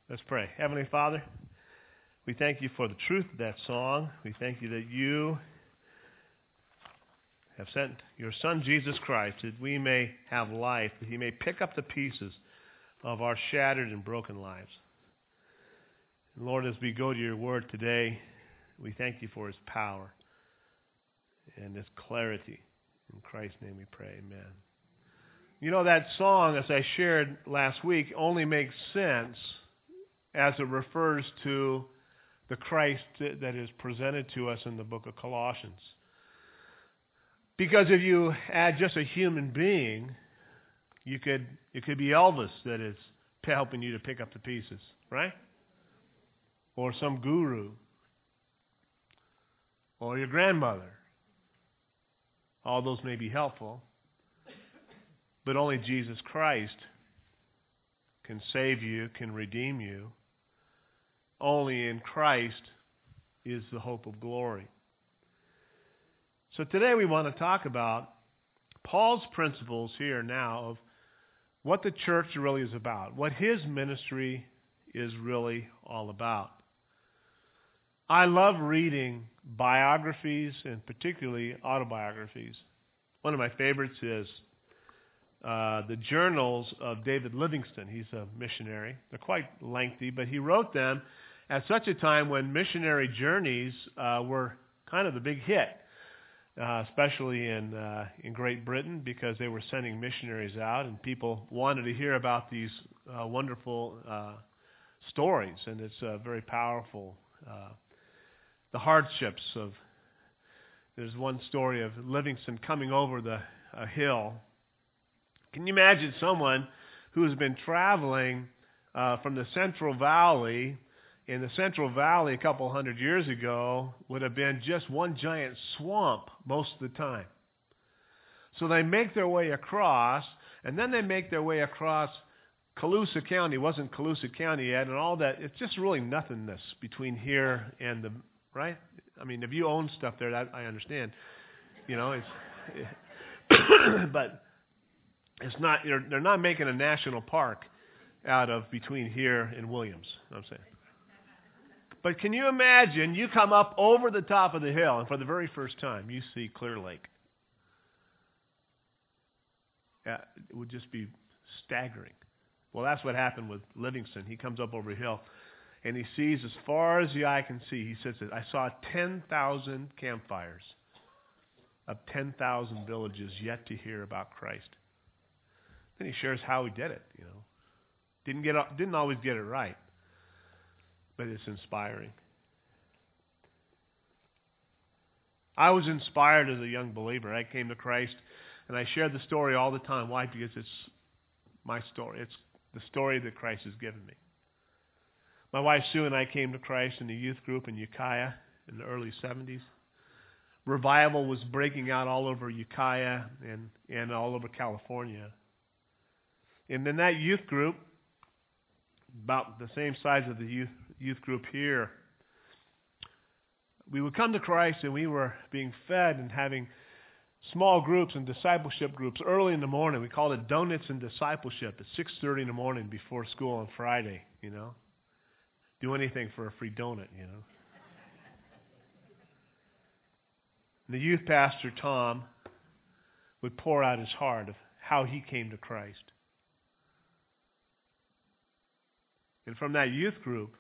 Let's pray. Heavenly Father, we thank you for the truth of that song. We thank you that you have sent your Son, Jesus Christ, that we may have life, that he may pick up the pieces of our shattered and broken lives. And Lord, as we go to your word today, we thank you for his power and his clarity. In Christ's name we pray, amen. You know, that song, as I shared last week, only makes sense as it refers to the Christ that is presented to us in the book of Colossians. Because if you add just a human being, it could be Elvis that is helping you to pick up the pieces, right? Or some guru. Or your grandmother. All those may be helpful. But only Jesus Christ can save you, can redeem you. Only in Christ is the hope of glory. So today we want to talk about Paul's principles here now of what the church really is about, what his ministry is really all about. I love reading biographies and particularly autobiographies. One of my favorites is the journals of David Livingstone. He's a missionary. They're quite lengthy, but he wrote them at such a time when missionary journeys were kind of the big hit, especially in Great Britain, because they were sending missionaries out and people wanted to hear about these wonderful stories, and it's very powerful. The hardships of, there's one story of Livingstone coming over a hill. Can you imagine someone who has been traveling from the Central Valley? In the Central Valley a couple hundred years ago would have been just one giant swamp most of the time. So they make their way across, and then they make their way across Colusa County. It wasn't Colusa County yet, and all that. It's just really nothingness between here and the, right? I mean, if you own stuff there, that I understand. You know, but it's not. They're not making a national park out of between here and Williams. You know what I'm saying. But can you imagine, you come up over the top of the hill, and for the very first time, you see Clear Lake. Yeah, it would just be staggering. Well, that's what happened with Livingstone. He comes up over a hill, and he sees as far as the eye can see. He says, I saw 10,000 campfires of 10,000 villages yet to hear about Christ. Then he shares how he did it, you know. Didn't always get it right. But it's inspiring. I was inspired as a young believer. I came to Christ, and I share the story all the time. Why? Because it's my story. It's the story that Christ has given me. My wife Sue and I came to Christ in the youth group in Ukiah in the early 70s. Revival was breaking out all over Ukiah and all over California. And in that youth group, about the same size of the youth group here, we would come to Christ and we were being fed and having small groups and discipleship groups early in the morning. We called it Donuts and Discipleship at 6:30 in the morning before school on Friday, you know. Do anything for a free donut, you know. And the youth pastor, Tom, would pour out his heart of how he came to Christ. And from that youth group,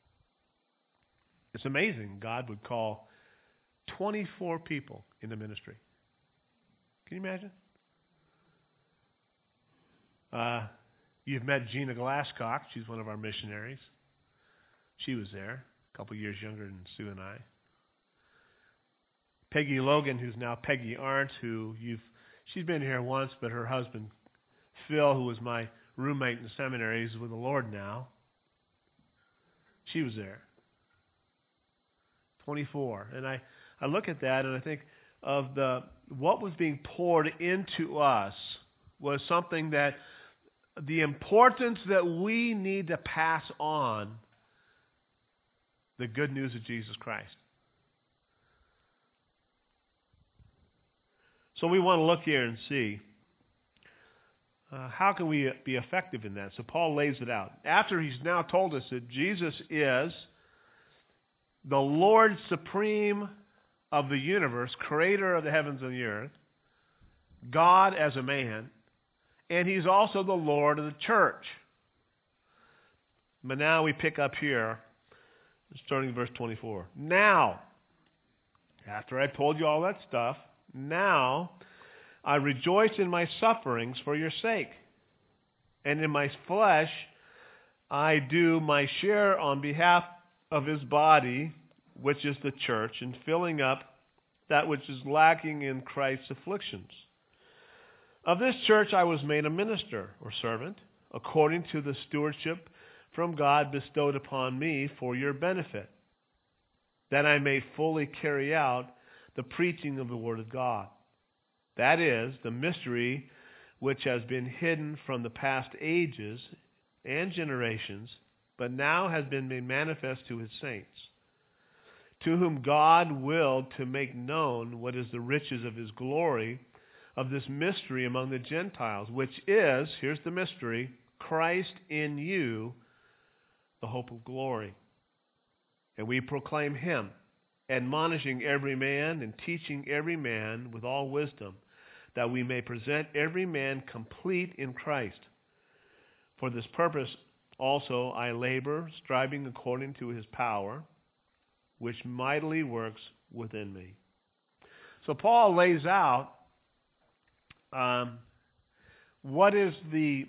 it's amazing. God would call 24 people into ministry. Can you imagine? You've met Gina Glasscock. She's one of our missionaries. She was there, a couple years younger than Sue and I. Peggy Logan, who's now Peggy Arndt, she's been here once, but her husband, Phil, who was my roommate in the seminary, is with the Lord now. She was there. 24. And I look at that and I think of what was being poured into us was something that the importance that we need to pass on the good news of Jesus Christ. So we want to look here and see how can we be effective in that? So Paul lays it out. After he's now told us that Jesus is the Lord supreme of the universe, creator of the heavens and the earth, God as a man, and he's also the Lord of the church. But now we pick up here, starting in verse 24. Now, after I told you all that stuff, now I rejoice in my sufferings for your sake. And in my flesh I do my share on behalf of his body, which is the church, in filling up that which is lacking in Christ's afflictions. Of this church I was made a minister or servant, according to the stewardship from God bestowed upon me for your benefit, that I may fully carry out the preaching of the Word of God. That is, the mystery which has been hidden from the past ages and generations, but now has been made manifest to his saints, to whom God willed to make known what is the riches of his glory, of this mystery among the Gentiles, which is, here's the mystery, Christ in you, the hope of glory. And we proclaim him, admonishing every man and teaching every man with all wisdom, that we may present every man complete in Christ. For this purpose also I labor, striving according to his power, which mightily works within me. So Paul lays out what is the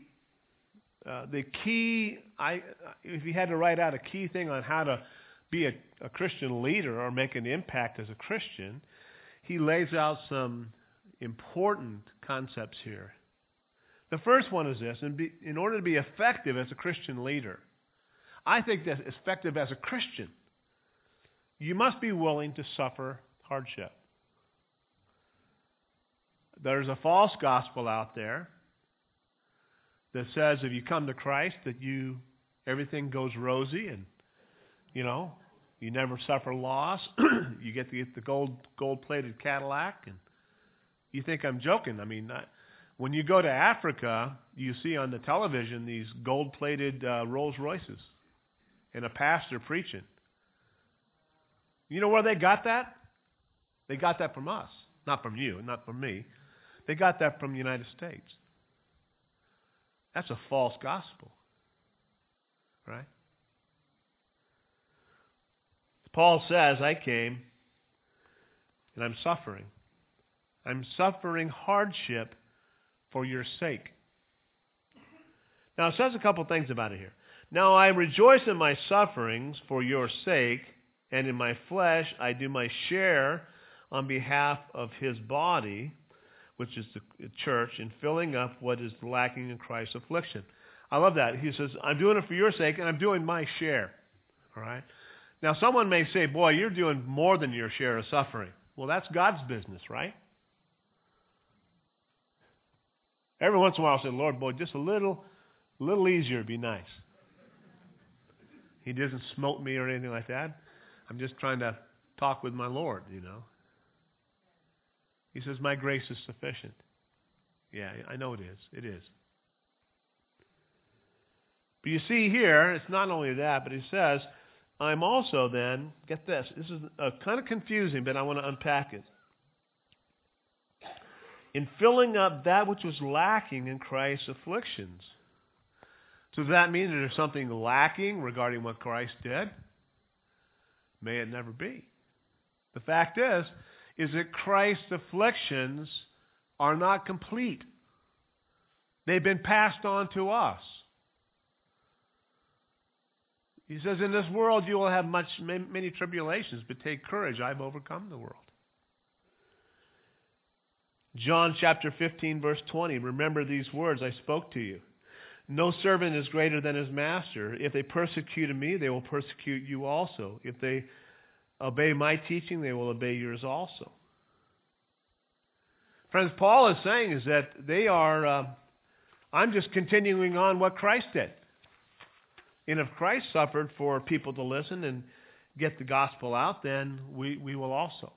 key. If he had to write out a key thing on how to be a Christian leader or make an impact as a Christian, he lays out some important concepts here. The first one is this: in order to be effective as a Christian leader, I think that effective as a Christian, you must be willing to suffer hardship. There's a false gospel out there that says if you come to Christ that everything goes rosy and you never suffer loss. You get the gold-plated Cadillac, and you think I'm joking. I mean, when you go to Africa, you see on the television these gold-plated Rolls Royces and a pastor preaching. You know where they got that? They got that from us, not from you, not from me. They got that from the United States. That's a false gospel, right? Paul says, I came and I'm suffering. I'm suffering hardship for your sake. Now, it says a couple things about it here. Now, I rejoice in my sufferings for your sake, and in my flesh I do my share on behalf of his body, which is the church, in filling up what is lacking in Christ's affliction. I love that. He says, I'm doing it for your sake, and I'm doing my share. All right? Now, someone may say, boy, you're doing more than your share of suffering. Well, that's God's business, right? Every once in a while I'll say, Lord, boy, just a little easier would be nice. He doesn't smote me or anything like that. I'm just trying to talk with my Lord, He says, my grace is sufficient. Yeah, I know it is. It is. But you see here, it's not only that, but he says, I'm also then, get this is kind of confusing, but I want to unpack it. In filling up that which was lacking in Christ's afflictions. So does that mean that there's something lacking regarding what Christ did? May it never be. The fact is that Christ's afflictions are not complete. They've been passed on to us. He says, in this world you will have many tribulations, but take courage, I've overcome the world. John chapter 15, verse 20, remember these words I spoke to you. No servant is greater than his master. If they persecuted me, they will persecute you also. If they obey my teaching, they will obey yours also. Friends, Paul is saying is that they are, I'm just continuing on what Christ did. And if Christ suffered for people to listen and get the gospel out, then we will also.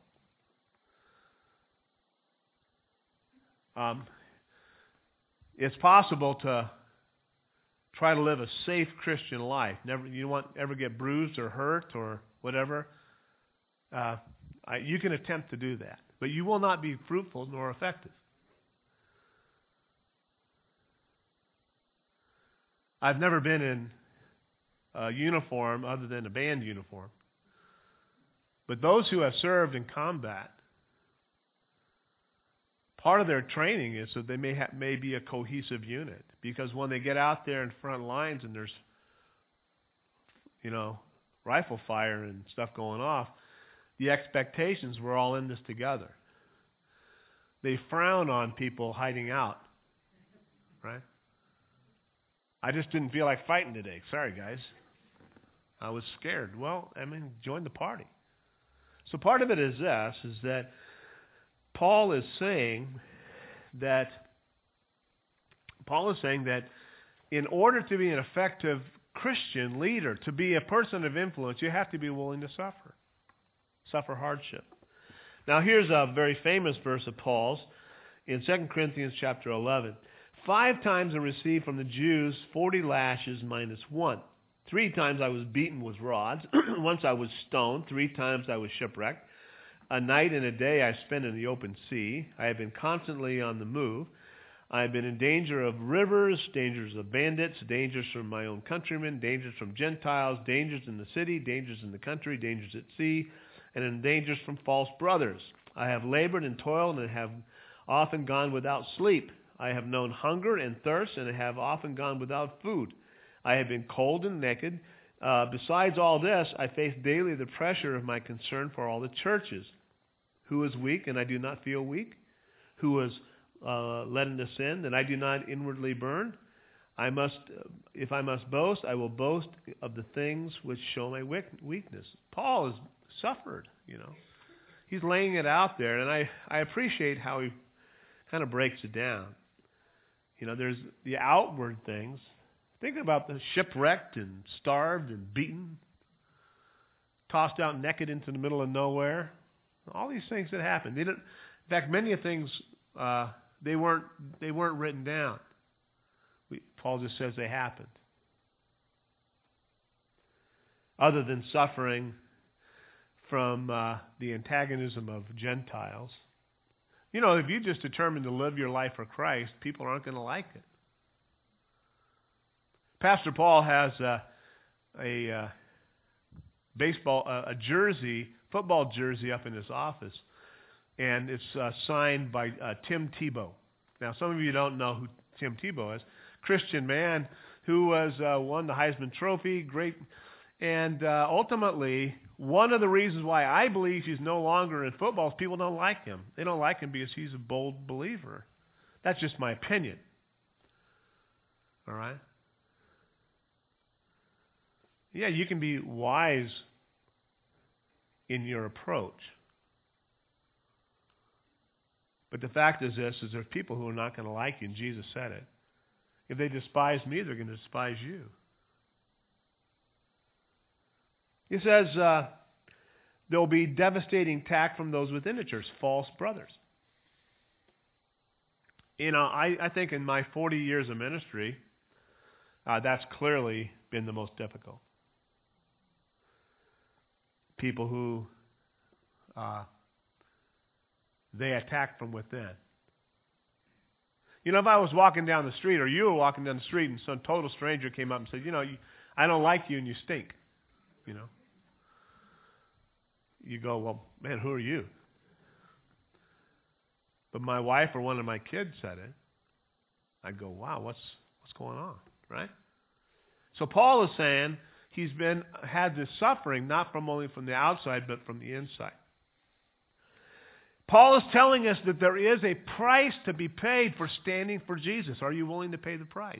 It's possible to try to live a safe Christian life. You don't want to ever get bruised or hurt or whatever. You can attempt to do that, but you will not be fruitful nor effective. I've never been in a uniform other than a band uniform. But those who have served in combat, part of their training is so they may be a cohesive unit. Because when they get out there in front lines and there's, rifle fire and stuff going off, the expectations we're all in this together. They frown on people hiding out, right? I just didn't feel like fighting today. Sorry, guys. I was scared. Well, join the party. So part of it is this, is that Paul is saying that in order to be an effective Christian leader, to be a person of influence, you have to be willing to suffer hardship. Now here's a very famous verse of Paul's in 2 Corinthians chapter 11. 5 times I received from the Jews 40 lashes minus 1. 3 times I was beaten with rods. Once I was stoned. 3 times I was shipwrecked. A night and a day I spent in the open sea. I have been constantly on the move. I have been in danger of rivers, dangers of bandits, dangers from my own countrymen, dangers from Gentiles, dangers in the city, dangers in the country, dangers at sea, and in dangers from false brothers. I have labored and toiled and have often gone without sleep. I have known hunger and thirst and have often gone without food. I have been cold and naked. Besides all this, I face daily the pressure of my concern for all the churches. Who is weak and I do not feel weak? Who is led into sin and I do not inwardly burn? If I must boast, I will boast of the things which show my weakness. Paul has suffered, He's laying it out there, and I appreciate how he kind of breaks it down. There's the outward things. Think about the shipwrecked and starved and beaten, tossed out naked into the middle of nowhere. All these things that happened. In fact, many of things they weren't written down. Paul just says they happened. Other than suffering from the antagonism of Gentiles. If you just determine to live your life for Christ, people aren't going to like it. Pastor Paul has a football jersey up in his office, and it's signed by Tim Tebow. Now, some of you don't know who Tim Tebow is. Christian man who won the Heisman Trophy, great. And ultimately, one of the reasons why I believe he's no longer in football is people don't like him. They don't like him because he's a bold believer. That's just my opinion. All right? Yeah, you can be wise in your approach. But the fact is this, is there's people who are not going to like you, and Jesus said it. If they despise me, they're going to despise you. He says there will be devastating attack from those within the church, false brothers. I think in my 40 years of ministry, that's clearly been the most difficult. People who they attack from within. If I was walking down the street, or you were walking down the street, and some total stranger came up and said, I don't like you and you stink. You go, well, man, who are you? But my wife or one of my kids said it. I'd go, wow, what's going on, right? So Paul is saying he's had this suffering not only from the outside, but from the inside. Paul is telling us that there is a price to be paid for standing for Jesus. Are you willing to pay the price?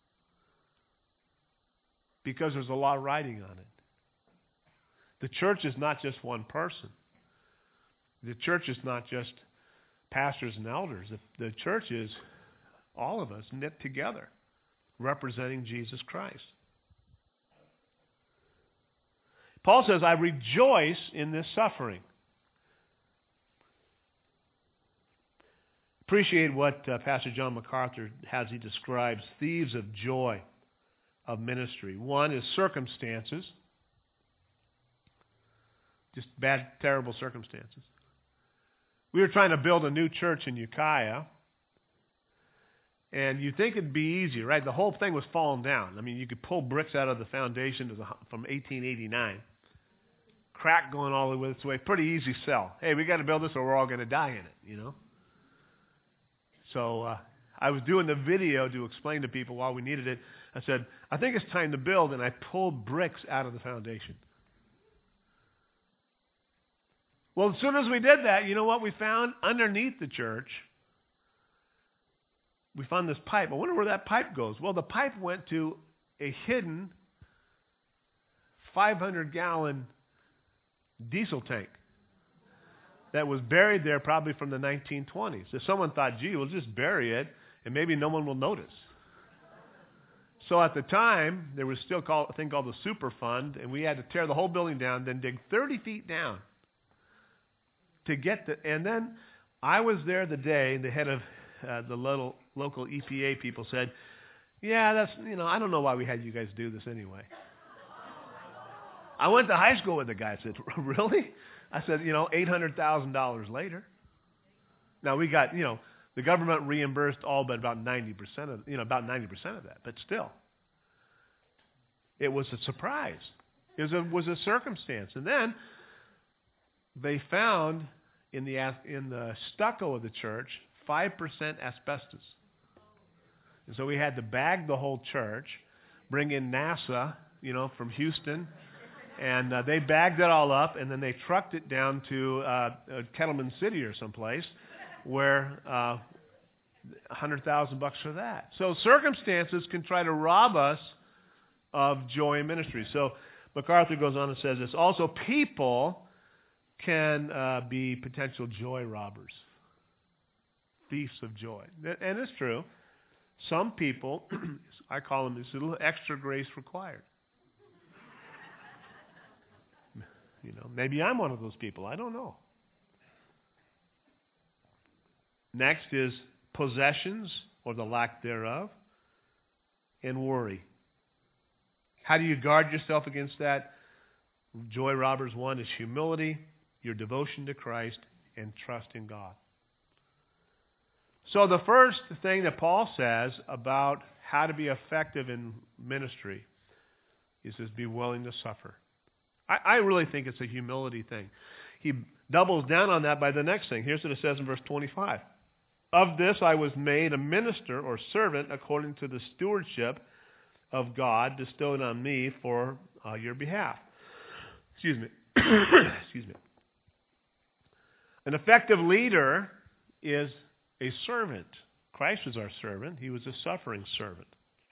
Because there's a lot riding on it. The church is not just one person. The church is not just pastors and elders. The church is all of us knit together, representing Jesus Christ. Paul says, I rejoice in this suffering. Appreciate what Pastor John MacArthur has. He describes thieves of joy of ministry. One is circumstances. Just bad, terrible circumstances. We were trying to build a new church in Ukiah. And you'd think it'd be easy, right? The whole thing was falling down. I mean, you could pull bricks out of the foundation from 1889. Crack going all the way this way. Pretty easy sell. Hey, we got to build this or we're all going to die in it, you know? So I was doing the video to explain to people while we needed it. I said, I think it's time to build, and I pulled bricks out of the foundation. Well, as soon as we did that, you know what we found? Underneath the church, we found this pipe. I wonder where that pipe goes. Well, the pipe went to a hidden 500-gallon diesel tank that was buried there probably from the 1920s. So someone thought, gee, we'll just bury it, and maybe no one will notice. So at the time, there was still a thing called the Super Fund, and we had to tear the whole building down, then dig 30 feet down to get the... And then I was there the day, the head of the local EPA people said, yeah, that's, I don't know why we had you guys do this anyway. I went to high school with the guy. I said, really? I said, $800,000 later. Now we got, the government reimbursed all but about 90% of that, but still. It was a surprise. It was a circumstance. And then they found in the stucco of the church 5% asbestos. And so we had to bag the whole church, bring in NASA, from Houston, and they bagged it all up, and then they trucked it down to Kettleman City or someplace where $100,000 for that. So circumstances can try to rob us of joy in ministry. So MacArthur goes on and says this. Also, people can be potential joy robbers, thieves of joy. And it's true. Some people, I call them this little extra grace required. Maybe I'm one of those people. I don't know. Next is possessions or the lack thereof, and worry. How do you guard yourself against that? Joy robbers, one is humility, your devotion to Christ, and trust in God. So the first thing that Paul says about how to be effective in ministry is to be willing to suffer. I really think it's a humility thing. He doubles down on that by the next thing. Here's what it says in verse 25. Of this I was made a minister or servant according to the stewardship of God bestowed on me for your behalf. Excuse me. Excuse me. An effective leader is a servant. Christ was our servant. He was a suffering servant.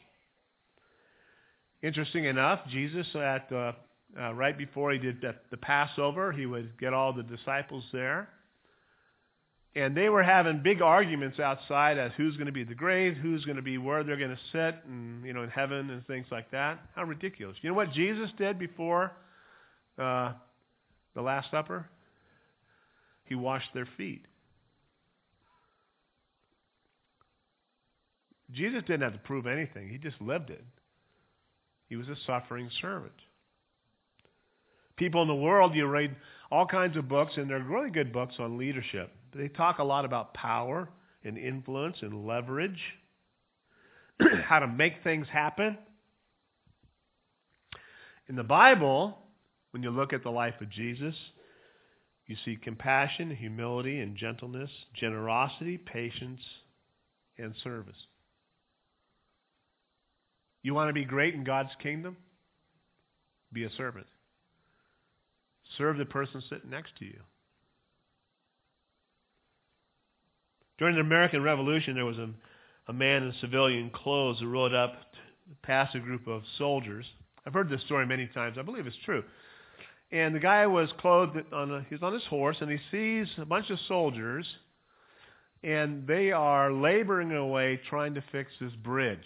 Interesting enough, Jesus right before he did the Passover, he would get all the disciples there. And they were having big arguments outside as who's going to be at the grave, who's going to be where they're going to sit, and in heaven and things like that. How ridiculous. You know what Jesus did before the Last Supper? He washed their feet. Jesus didn't have to prove anything. He just lived it. He was a suffering servant. People in the world, you read all kinds of books, and they're really good books on leadership. They talk a lot about power and influence and leverage, how to make things happen. In the Bible, when you look at the life of Jesus, you see compassion, humility, and gentleness, generosity, patience, and service. You want to be great in God's kingdom? Be a servant. Serve the person sitting next to you. During the American Revolution, there was a man in civilian clothes who rode up past a group of soldiers. I've heard this story many times. I believe it's true. And the guy was clothed he's on his horse, and he sees a bunch of soldiers, and they are laboring away trying to fix this bridge.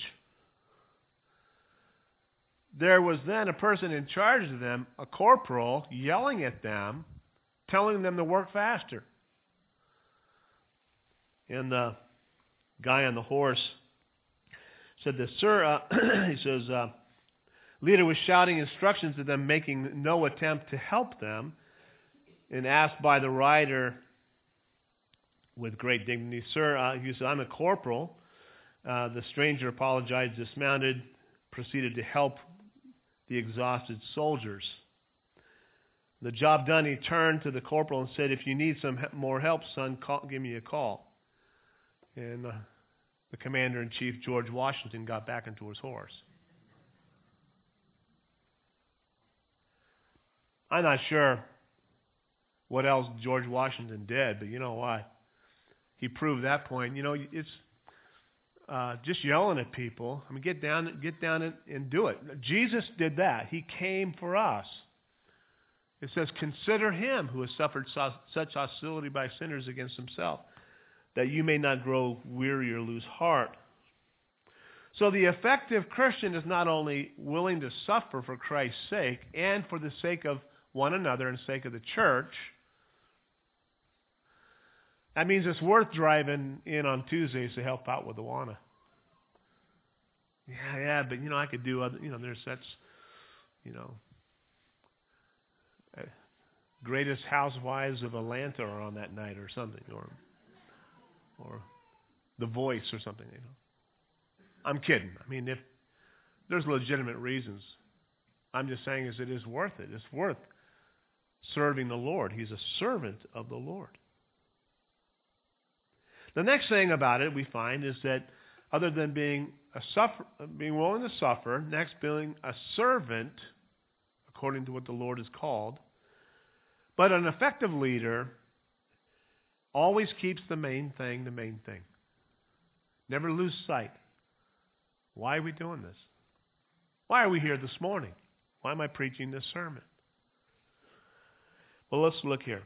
There was then a person in charge of them, a corporal, yelling at them, telling them to work faster. And the guy on the horse said this, "Sir," he says, leader was shouting instructions to them, making no attempt to help them, and asked by the rider with great dignity, "Sir," he said, "I'm a corporal." The stranger apologized, dismounted, proceeded to help the exhausted soldiers. The job done, he turned to the corporal and said, "If you need some more help, son, give me a call." And the commander-in-chief, George Washington, got back into his horse. I'm not sure what else George Washington did, but you know what? He proved that point. You know, it's just yelling at people. I mean, get down and do it. Jesus did that. He came for us. It says, "Consider him who has suffered such hostility by sinners against himself, that you may not grow weary or lose heart." So the effective Christian is not only willing to suffer for Christ's sake and for the sake of one another and the sake of the church. That means it's worth driving in on Tuesdays to help out with Awana. Yeah, but I could do other, Greatest Housewives of Atlanta are on that night or something, or The Voice or something, I'm kidding. I mean, if there's legitimate reasons, I'm just saying it is worth it. It's worth serving the Lord. He's a servant of the Lord. The next thing about it we find is that other than being willing to suffer, next being a servant, according to what the Lord is called, but an effective leader always keeps the main thing the main thing. Never lose sight. Why are we doing this? Why are we here this morning? Why am I preaching this sermon? Well, let's look here.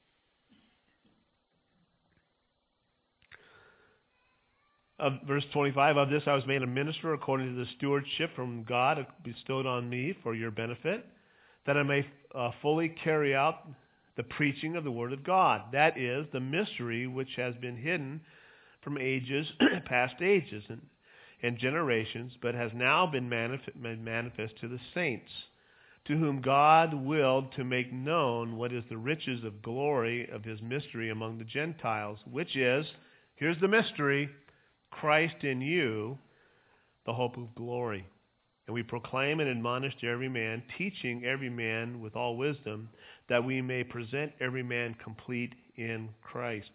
Verse 25, "Of this I was made a minister according to the stewardship from God bestowed on me for your benefit, that I may fully carry out the preaching of the word of God. That is, the mystery which has been hidden from ages, past ages and generations, but has now been manifest to the saints, to whom God willed to make known what is the riches of glory of his mystery among the Gentiles, which is," here's the mystery, "Christ in you, the hope of glory. And we proclaim and admonish to every man, teaching every man with all wisdom, that we may present every man complete in Christ."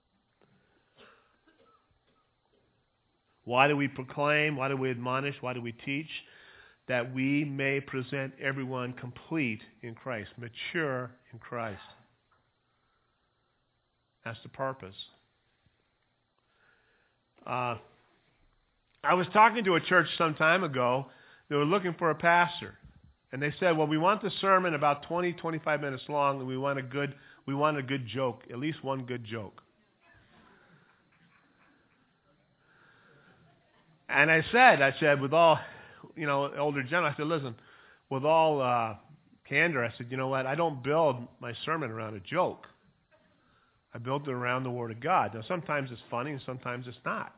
Why do we proclaim? Why do we admonish? Why do we teach? That we may present everyone complete in Christ, mature in Christ. That's the purpose. I was talking to a church some time ago. They were looking for a pastor. And they said, "Well, we want the sermon about 20, 25 minutes long, and we want a good joke, at least one good joke." And I said, with all, older gentleman, I said, "Listen, with all candor," I said, "You know what? I don't build my sermon around a joke. I built it around the Word of God. Now, sometimes it's funny and sometimes it's not.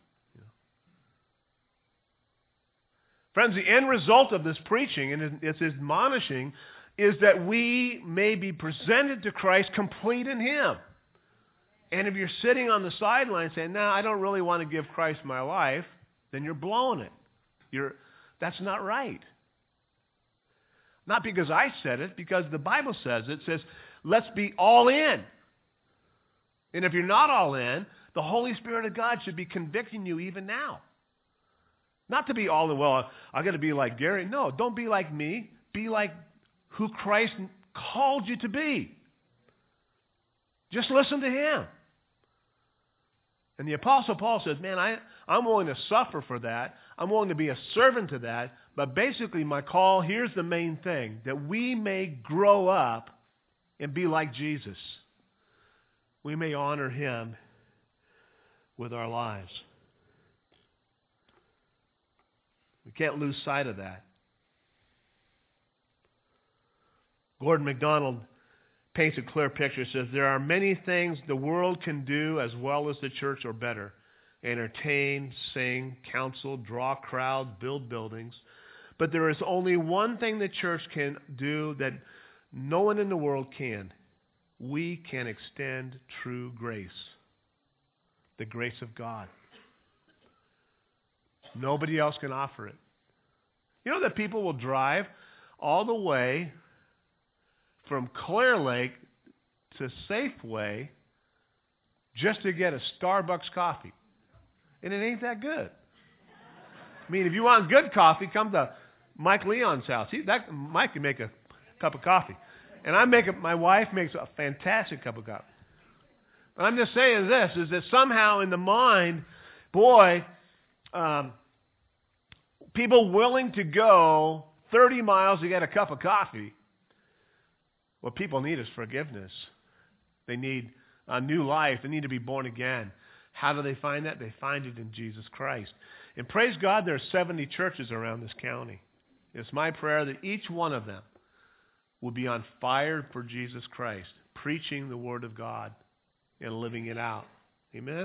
Friends, the end result of this preaching and its admonishing is that we may be presented to Christ complete in Him. And if you're sitting on the sideline saying, "No, I don't really want to give Christ my life," then you're blowing it. That's not right. Not because I said it, because the Bible says it. It says, let's be all in. And if you're not all in, the Holy Spirit of God should be convicting you even now. Not to be all in, well, I got to be like Gary. No, don't be like me. Be like who Christ called you to be. Just listen to Him. And the Apostle Paul says, "Man, I'm willing to suffer for that. I'm willing to be a servant to that. But basically my call, here's the main thing, that we may grow up and be like Jesus. We may honor Him with our lives." We can't lose sight of that. Gordon MacDonald paints a clear picture. It says, there are many things the world can do as well as the church or better. Entertain, sing, counsel, draw crowds, build buildings. But there is only one thing the church can do that no one in the world can. We can extend true grace. The grace of God. Nobody else can offer it. You know that people will drive all the way from Clear Lake to Safeway just to get a Starbucks coffee. And it ain't that good. I mean, if you want good coffee, come to Mike Leon's house. Mike can make a cup of coffee. And my wife makes a fantastic cup of coffee. But I'm just saying this, is that somehow in the mind, people willing to go 30 miles to get a cup of coffee, what people need is forgiveness. They need a new life. They need to be born again. How do they find that? They find it in Jesus Christ. And praise God, there are 70 churches around this county. It's my prayer that each one of them will be on fire for Jesus Christ, preaching the Word of God and living it out. Amen?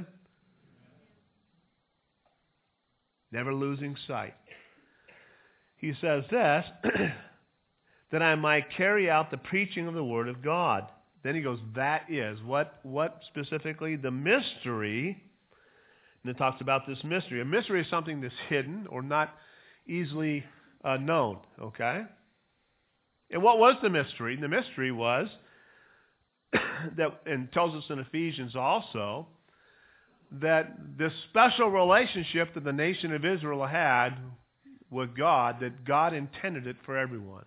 Never losing sight. He says this, that I might carry out the preaching of the Word of God. Then he goes, that is. What specifically? The mystery. And it talks about this mystery. A mystery is something that's hidden or not easily known. Okay? And what was the mystery? The mystery was, that, and tells us in Ephesians also, that this special relationship that the nation of Israel had with God, that God intended it for everyone.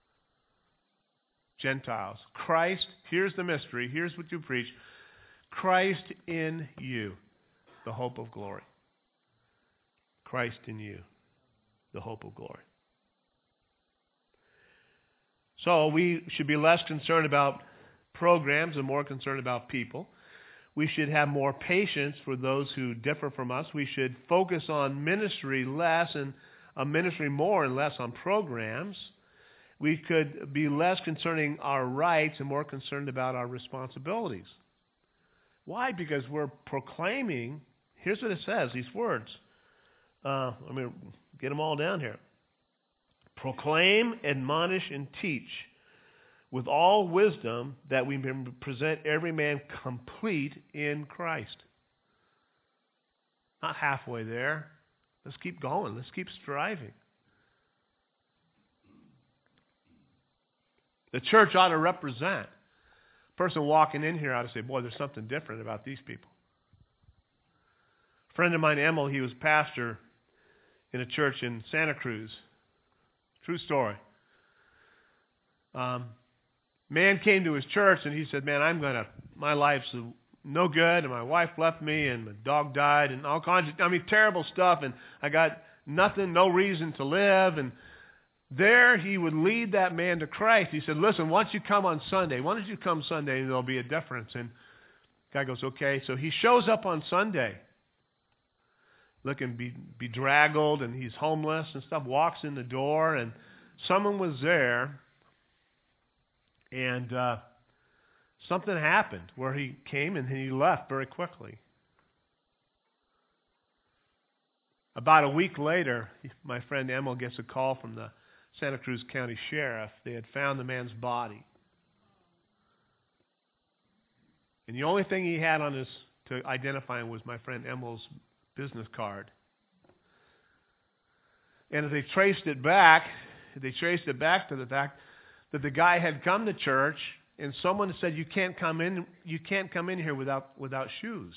Gentiles. Christ, here's the mystery, here's what you preach. Christ in you, the hope of glory. Christ in you, the hope of glory. So we should be less concerned about programs and more concerned about people. We should have more patience for those who differ from us. We should focus on ministry less and ministry more and less on programs. We could be less concerning our rights and more concerned about our responsibilities. Why? Because we're proclaiming, here's what it says, these words. Let me get them all down here. Proclaim, admonish, and teach with all wisdom that we may present every man complete in Christ. Not halfway there. Let's keep going. Let's keep striving. The church ought to represent. A person walking in here ought to say, boy, there's something different about these people. A friend of mine, Emil, he was pastor in a church in Santa Cruz. True story. Man came to his church and he said, man, my life's no good, and my wife left me, and my dog died, and all kinds of, terrible stuff, and I got nothing, no reason to live. And there he would lead that man to Christ. He said, listen, why don't you come on Sunday? Why don't you come Sunday and there'll be a difference? And the guy goes, okay. So he shows up on Sunday, looking bedraggled, and he's homeless and stuff, walks in the door, and someone was there, and something happened where he came and he left very quickly. About a week later, my friend Emil gets a call from the Santa Cruz County Sheriff. They had found the man's body. And the only thing he had on to identify him was my friend Emil's business card. And as they traced it back to the fact that the guy had come to church, and someone said, you can't come in here without shoes.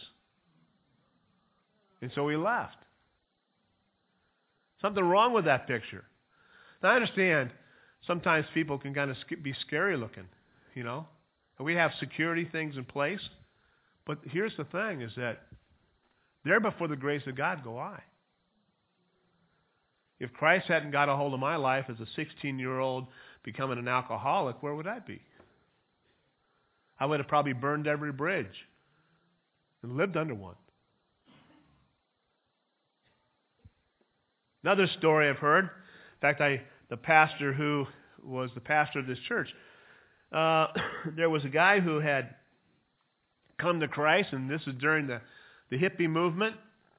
And so he left. Something wrong with that picture. Now I understand sometimes people can kind of be scary looking, and we have security things in place. But here's the thing, is that there before the grace of God go I. If Christ hadn't got a hold of my life as a 16-year-old becoming an alcoholic, where would I be? I would have probably burned every bridge and lived under one. Another story I've heard, in fact, the pastor who was the pastor of this church, there was a guy who had come to Christ, and this is during the hippie movement.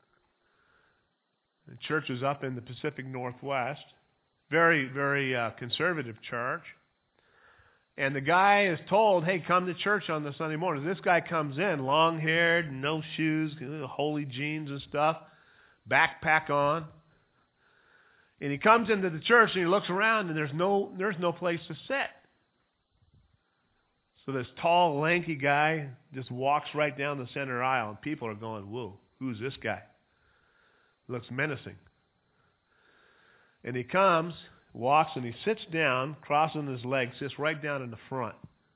The church was up in the Pacific Northwest. Very, very conservative church. And the guy is told, hey, come to church on the Sunday morning. This guy comes in, long-haired, no shoes, holy jeans and stuff, backpack on. And he comes into the church and he looks around and there's no place to sit. So this tall, lanky guy just walks right down the center aisle and people are going, whoa, who's this guy? Looks menacing. And he comes, walks, and he sits down, crossing his legs, sits right down in the front.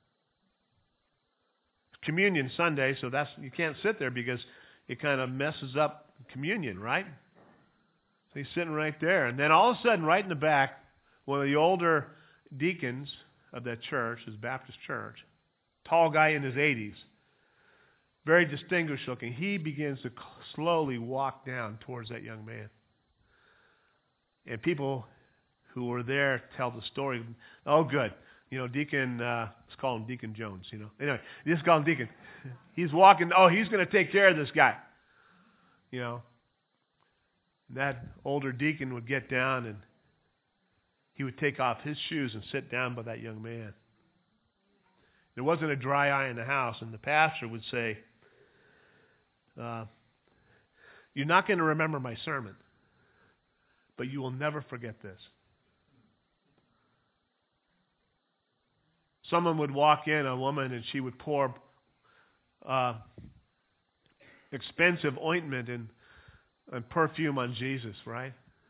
It's Communion Sunday, so you can't sit there because it kind of messes up communion, right? So he's sitting right there. And then all of a sudden, right in the back, one of the older deacons of that church, his Baptist church, tall guy in his 80s, very distinguished looking, he begins to slowly walk down towards that young man. And people who were there tell the story. Oh, good. Deacon, let's call him Deacon Jones, Anyway, just call him Deacon. He's walking, he's going to take care of this guy. That older deacon would get down and he would take off his shoes and sit down by that young man. There wasn't a dry eye in the house, and the pastor would say, you're not going to remember my sermon, but you will never forget this. Someone would walk in, a woman, and she would pour expensive ointment and perfume on Jesus, right?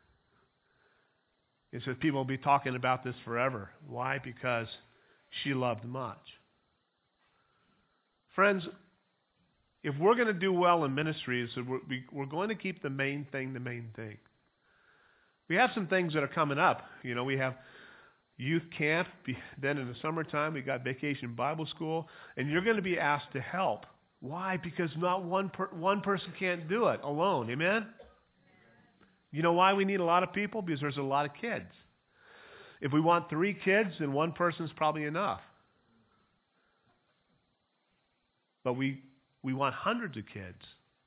It says people will be talking about this forever. Why? Because she loved much. Friends, if we're going to do well in ministry, we're going to keep the main thing the main thing. We have some things that are coming up. We have youth camp. Then in the summertime, we got vacation Bible school. And you're going to be asked to help. Why? Because not one person can't do it alone. Amen? You know why we need a lot of people? Because there's a lot of kids. If we want 3 kids, then one person's probably enough. But we want hundreds of kids.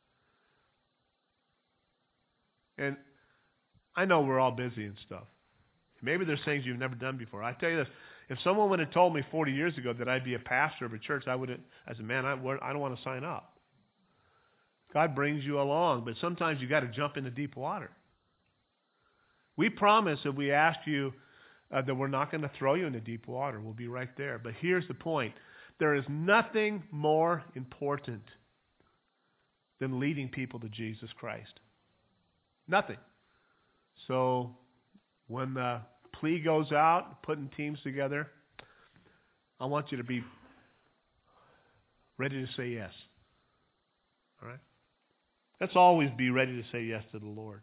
And I know we're all busy and stuff. Maybe there's things you've never done before. I tell you this, if someone would have told me 40 years ago that I'd be a pastor of a church, I wouldn't, as a man, I don't want to sign up. God brings you along, but sometimes you got to jump into deep water. We promise if we ask you that we're not going to throw you into deep water. We'll be right there. But here's the point. There is nothing more important than leading people to Jesus Christ. Nothing. So when the plea goes out, putting teams together, I want you to be ready to say yes. All right? Let's always be ready to say yes to the Lord.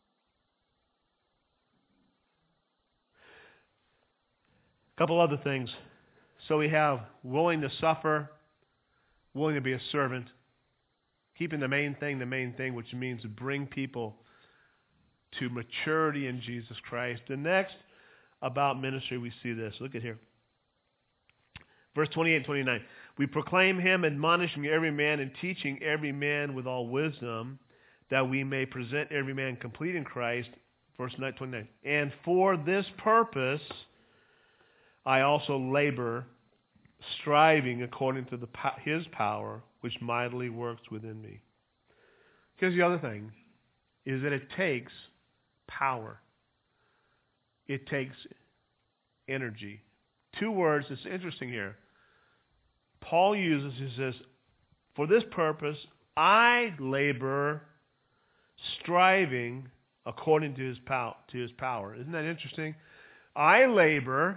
A couple other things. So we have willing to suffer, willing to be a servant, keeping the main thing, which means to bring people to maturity in Jesus Christ. The next about ministry, we see this. Look at here. Verse 28 and 29. We proclaim him, admonishing every man and teaching every man with all wisdom, that we may present every man complete in Christ. Verse 29. And for this purpose I also labor, striving according to his power, which mightily works within me. Here's the other thing, is that it takes power. It takes energy. 2 words, it's interesting here. Paul uses, he says, for this purpose, I labor, striving according to his power. Isn't that interesting? I labor.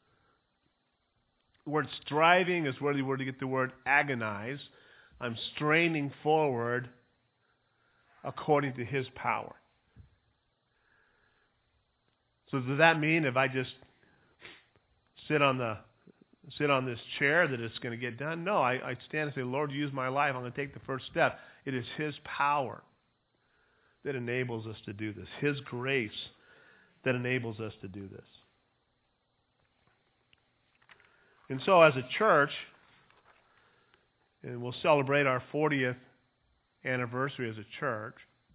The word striving is where you were to get the word agonize. I'm straining forward according to his power. So does that mean if I just sit on this chair that it's going to get done? No, I stand and say, Lord, use my life. I'm going to take the first step. It is his power that enables us to do this. His grace that enables us to do this. And so as a church, and we'll celebrate our 40th anniversary as a church,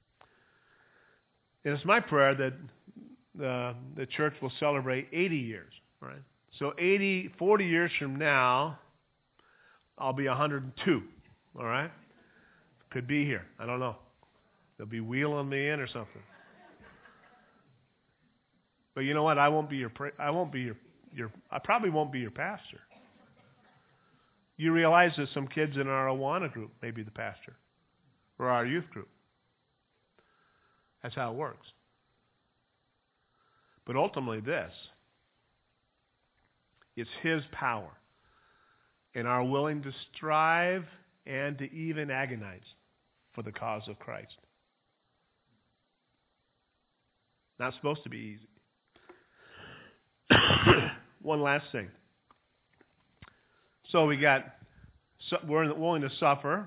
and it's my prayer that the church will celebrate 80 years, right? So 40 years from now, I'll be 102, all right? Could be here. I don't know. They'll be wheeling me in or something. But you know what? I probably won't be your pastor. You realize that some kids in our Awana group may be the pastor, or our youth group. That's how it works. But ultimately it's His power and our willing to strive and to even agonize for the cause of Christ. Not supposed to be easy. One last thing. So we're willing to suffer,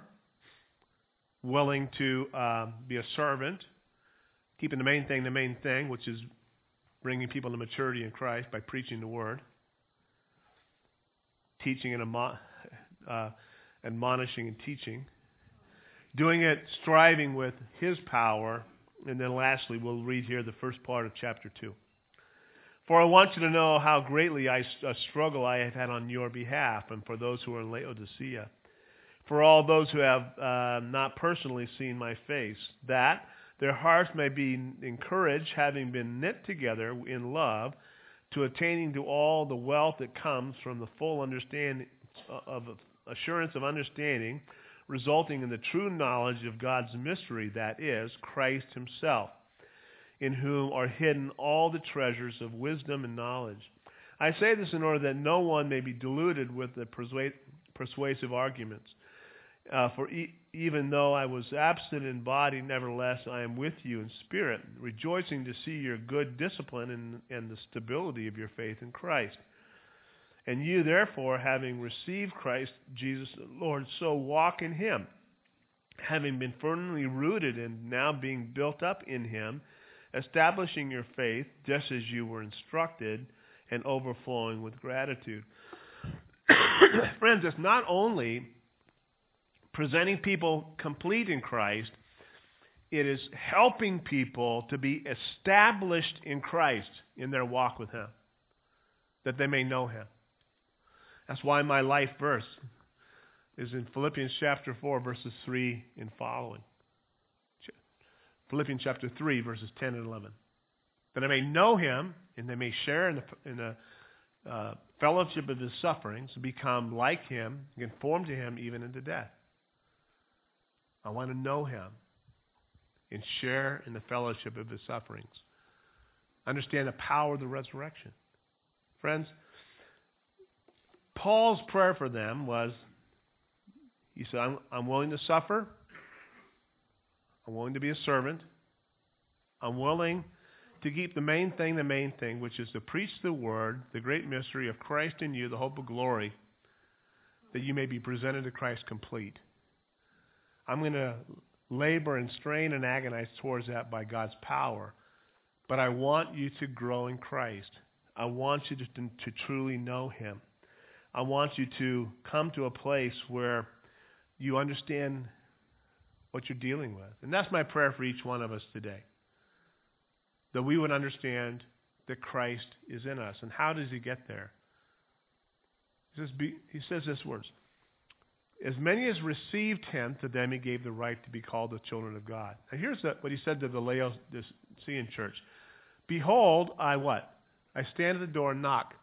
willing to be a servant, keeping the main thing, which is bringing people to maturity in Christ by preaching the Word, teaching and admonishing and teaching, doing it, striving with His power, and then lastly, we'll read here the first part of chapter 2. For I want you to know how greatly a struggle I have had on your behalf and for those who are in Laodicea, for all those who have not personally seen my face, that their hearts may be encouraged, having been knit together in love, to attaining to all the wealth that comes from the full understanding of assurance of understanding, resulting in the true knowledge of God's mystery, that is, Christ Himself, in whom are hidden all the treasures of wisdom and knowledge. I say this in order that no one may be deluded with the persuasive arguments. For even though I was absent in body, nevertheless I am with you in spirit, rejoicing to see your good discipline and the stability of your faith in Christ. And you, therefore, having received Christ Jesus the Lord, so walk in Him, having been firmly rooted and now being built up in Him, establishing your faith just as you were instructed, and overflowing with gratitude. Friends, it's not only presenting people complete in Christ, it is helping people to be established in Christ in their walk with Him, that they may know Him. That's why my life verse is in Philippians chapter 4, verses 3 and following. Philippians chapter 3, verses 10 and 11. That I may know Him, and they may share in the fellowship of His sufferings, and become like Him, conform to Him even unto death. I want to know Him and share in the fellowship of His sufferings. Understand the power of the resurrection. Friends, Paul's prayer for them was, he said, I'm willing to suffer. I'm willing to be a servant. I'm willing to keep the main thing, which is to preach the Word, the great mystery of Christ in you, the hope of glory, that you may be presented to Christ complete. I'm going to labor and strain and agonize towards that by God's power. But I want you to grow in Christ. I want you to truly know Him. I want you to come to a place where you understand what you're dealing with. And that's my prayer for each one of us today. That we would understand that Christ is in us. And how does He get there? He says this words. As many as received Him, to them He gave the right to be called the children of God. Now here's what He said to the Laodicean church. Behold, I what? I stand at the door and knock.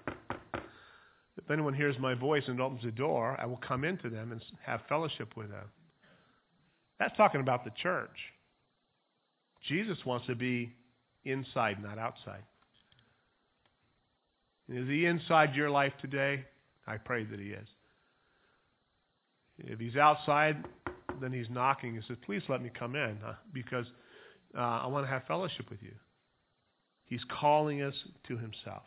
If anyone hears my voice and opens the door, I will come into them and have fellowship with them. That's talking about the church. Jesus wants to be inside, not outside. Is He inside your life today? I pray that He is. If He's outside, then He's knocking. He says, please let me come in because I want to have fellowship with you. He's calling us to Himself.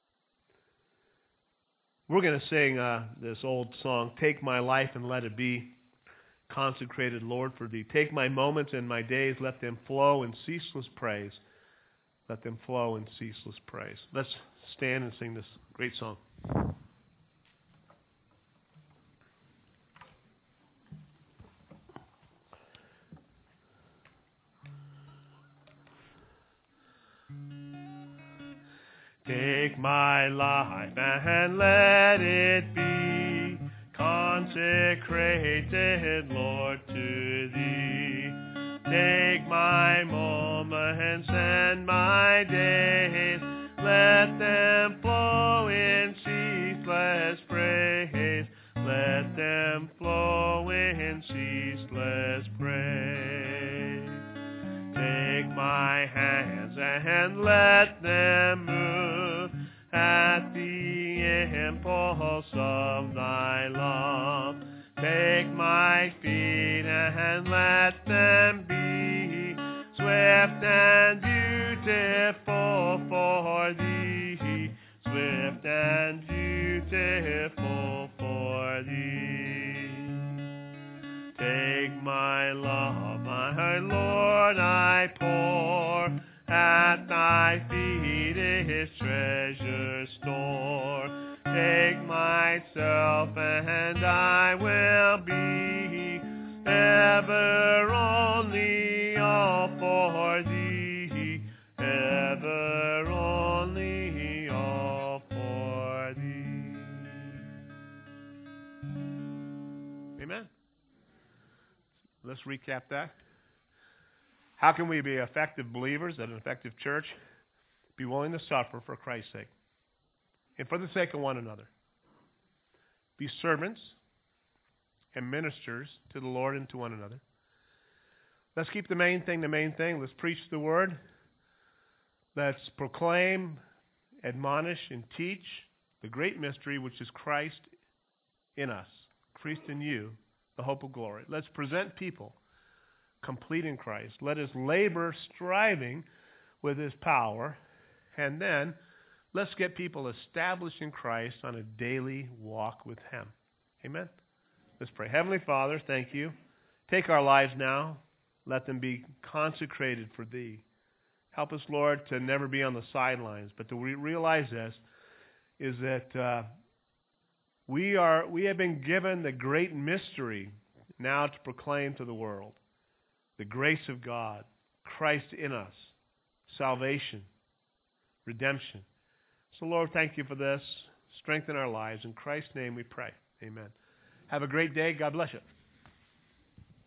We're going to sing this old song, Take My Life and Let It Be Consecrated, Lord, for Thee. Take my moments and my days, let them flow in ceaseless praise. Let them flow in ceaseless praise. Let's stand and sing this great song. Take my life and let it be consecrated, Lord, to Thee. Take my moments and my days, let them flow in ceaseless praise. Let them flow in ceaseless praise. Take my hands and let them move at the impulse of Thy love. Take my feet and let them be swift and beautiful for Thee, swift and beautiful for Thee. Take my love, my Lord, I pour at Thy feet His treasure store. Take myself and I will be ever only all for Thee, ever only all for Thee. Amen. Let's recap that. How can we be effective believers at an effective church? Be willing to suffer for Christ's sake and for the sake of one another. Be servants and ministers to the Lord and to one another. Let's keep the main thing the main thing. Let's preach the word. Let's proclaim, admonish, and teach the great mystery which is Christ in us, Christ in you, the hope of glory. Let's present people complete in Christ. Let us labor striving with His power. And then let's get people established in Christ on a daily walk with Him. Amen? Let's pray. Heavenly Father, thank You. Take our lives now. Let them be consecrated for Thee. Help us, Lord, to never be on the sidelines, but to realize this, is that we have been given the great mystery now to proclaim to the world. The grace of God, Christ in us, salvation, redemption. So, Lord, thank You for this. Strengthen our lives. In Christ's name we pray. Amen. Have a great day. God bless you.